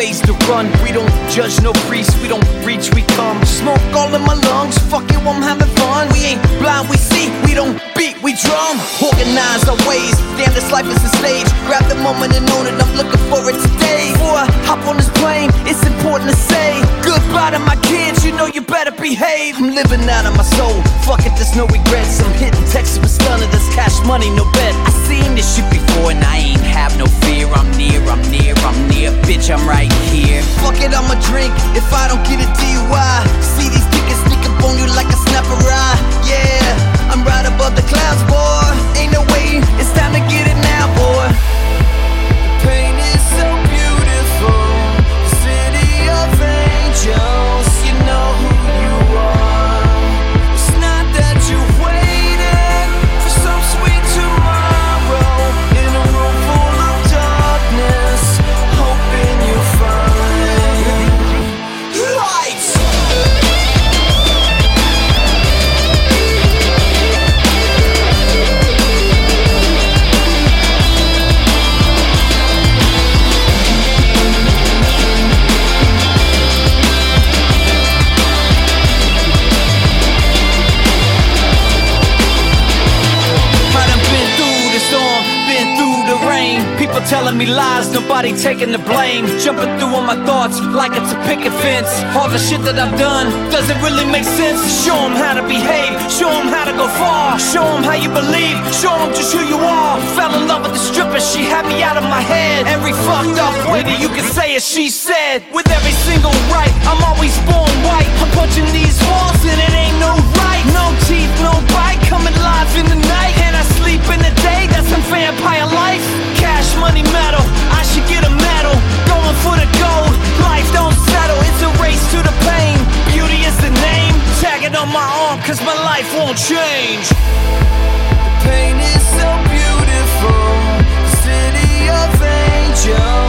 ways to run. We don't judge no priest, we don't preach, we come. Smoke all in my lungs, fuck it, I'm having fun. We ain't blind, we see, we don't beat, we drum. Organize our ways, damn this life is a stage. Grab the moment and own it, I'm looking for it today. Before I hop on this plane, it's important to say goodbye to my kids, you know you better behave. I'm living out of my soul, fuck it, there's no regrets. I'm hitting Texas with stunner, there's cash money, no bet. I seen this shit before and I ain't have no fear. I'm near, I'm near, I'm near, bitch, I'm right here. Fuck it, I'ma drink if I don't get a DUI. See these tickets sneak up on you like a snapper eye. Yeah, I'm right above the clouds, boy. Ain't no way, it's time to get it now, boy. The pain is so beautiful, the city of angels. You know who you are. It's not that you waited for some sweet tomorrow in a room full of darkness, hoping you find lights. People telling me lies, nobody taking the blame. Jumping through all my thoughts like it's a picket fence. All the shit that I've done doesn't really make sense. Show them how to behave, show them how to go far. Show them how you believe, show them just who you are. Fell in love with the stripper, she had me out of my head. Every fucked up way that you can say it, she said. With every single right, I'm always born white. I'm punching these walls and it ain't no right. No teeth, no bite, coming live in the night. And I sleep in the day, that's some vampire life. Cash, money, metal, I should get a medal. Going for the gold, life don't settle. It's a race to the pain, beauty is the name. Tag it on my arm, cause my life won't change. The pain is so beautiful, the city of angels.